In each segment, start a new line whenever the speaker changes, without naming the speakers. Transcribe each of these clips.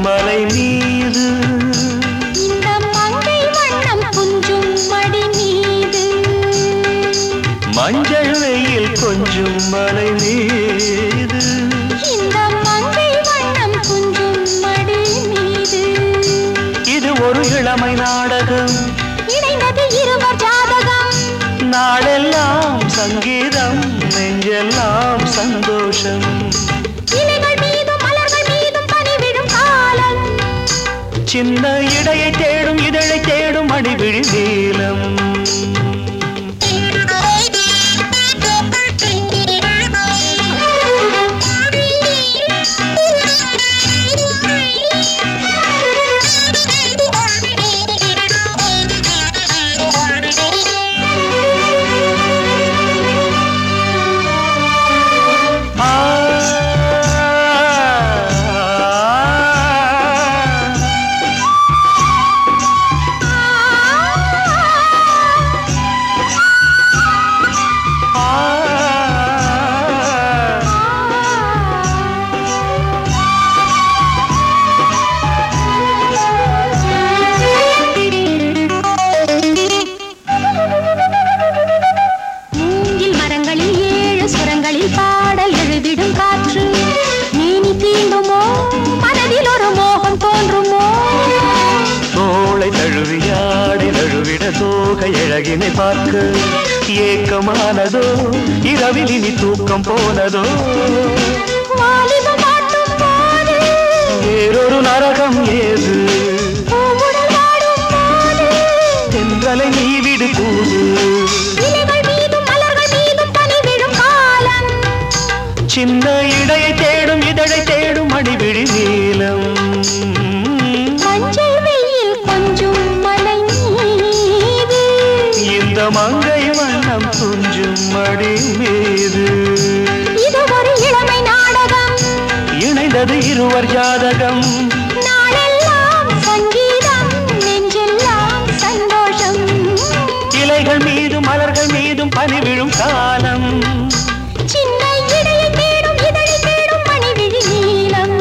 மலை மீது
இந்த மங்கை வண்ணம் கொஞ்சும் மடி மீது
மஞ்சள் வெயில் கொஞ்சும் மலை மீது
இந்த மங்கை வண்ணம் கொஞ்சும் மடி மீது
இது ஒரு இளமை நாடகம்
இணைந்தது இருவர் ஜாதகம்
நாளெல்லாம் சங்கீதம் நெஞ்செல்லாம் சந்தோஷம்
இலைகள் மீதும் மலர்கள் மீதும் பனிவிழும் காலம்
சின்ன இடையை தேடும் இதழை தேடும் அடிவிழி நீலம் பாடல் எழுதிடும் காற்று நீனி தீண்டுமோ மனதில் ஒரு மோகம் தோன்றுமோ தோளை தழுவியாடி தழுவிட தோகை அழகினை பார்க்க ஏக்கமானதோ இரவில் இனி தூக்கம் போனதோ வாலிபம் ஆட்டும் போது வேறொரு நரகம் ஏது தென்றலை நீ விடு கூடு சின்ன இடையை தேடும் இதழை தேடும் அடிவிழி நீலம்
மஞ்சள் வெயில் கொஞ்சம் மலை மீது
இந்த மங்கை வண்ணம் கொஞ்சம் மடி மீது
இது ஒரு இளமை நாடகம்
இணைந்தது இருவர் ஜாதகம்
நாளெல்லாம் சங்கீதம் நெஞ்செல்லாம் சந்தோஷம்
இலைகள் மீதும் மலர்கள் மீதும் பனி விழும் காலம்
சின்ன இடையை தேடும் இதழை தேடும் மணிவிழி நீலம்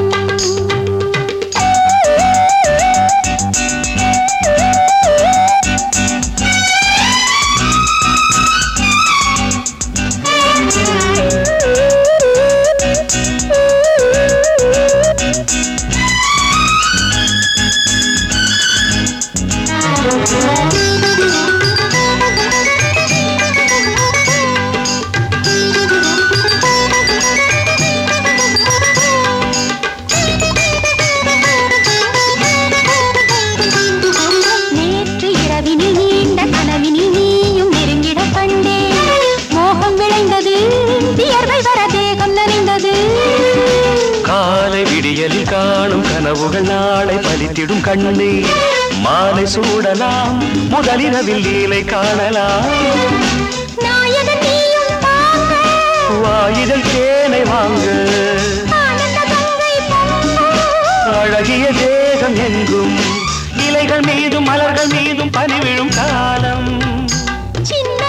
காலை விடியலில் காணும் கனவுகள் நாளை பலித்திடும் கண்ணே மாலை சூடலாம் முதலிரவில் லீலை காணலாம் வாயிதழ் தேனை வாங்க அழகிய தேகம் எங்கும் இலைகள் மீதும் மலர்கள் மீதும் பனி விழும் காலம்
சின்ன